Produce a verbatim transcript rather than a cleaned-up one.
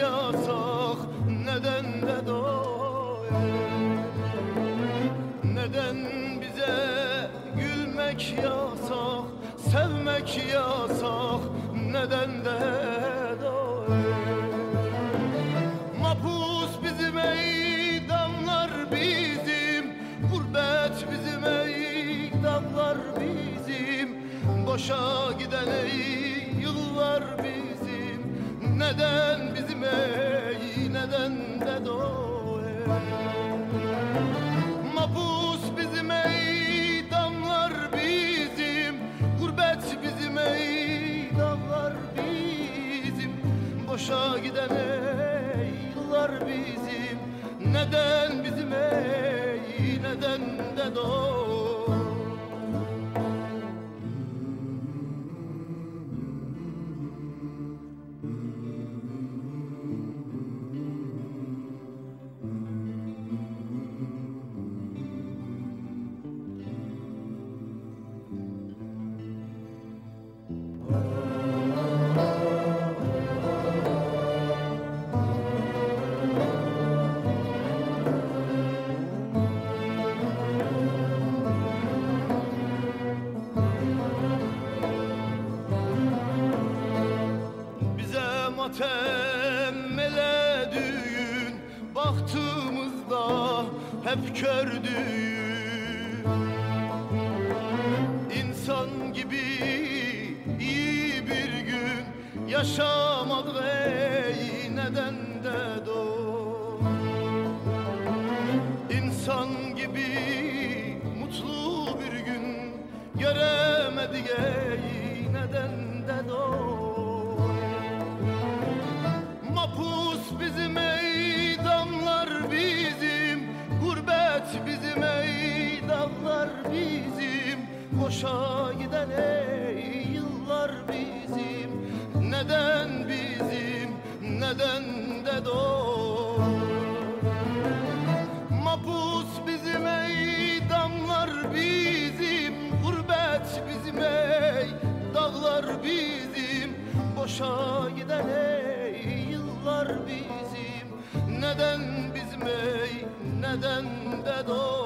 yasak, neden de doyar? Neden bize gülmek yasak, sevmek yasak, neden de doyar? Mapus bizim ey damlar bizim, gurbet bizim ey dağlar bizim, boşa giden ey yıllar bizim, neden bizim ey, neden de doyar? Mapus bizim ey damlar bizim, gurbet bizim ey dağlar bizim, boşa giden ey yıllar bizim, neden bizim ey, neden de doyar? Matem ele düğün, bahtımızda hep kör düğün. İnsan gibi iyi bir gün yaşamadık ey, neden de doyar? İnsan gibi mutlu bir gün göremedik ey, neden de doyar? Mapus bizim ey damlar bizim, gurbet bizim ey dağlar bizim, boşa giden ey yıllar bizim, neden bizim, neden de doyar? Mapus bizim ey damlar bizim, gurbet bizim ey dağlar bizim, boşa giden ey yıllar bizim, neden bizim ey, neden de doyar?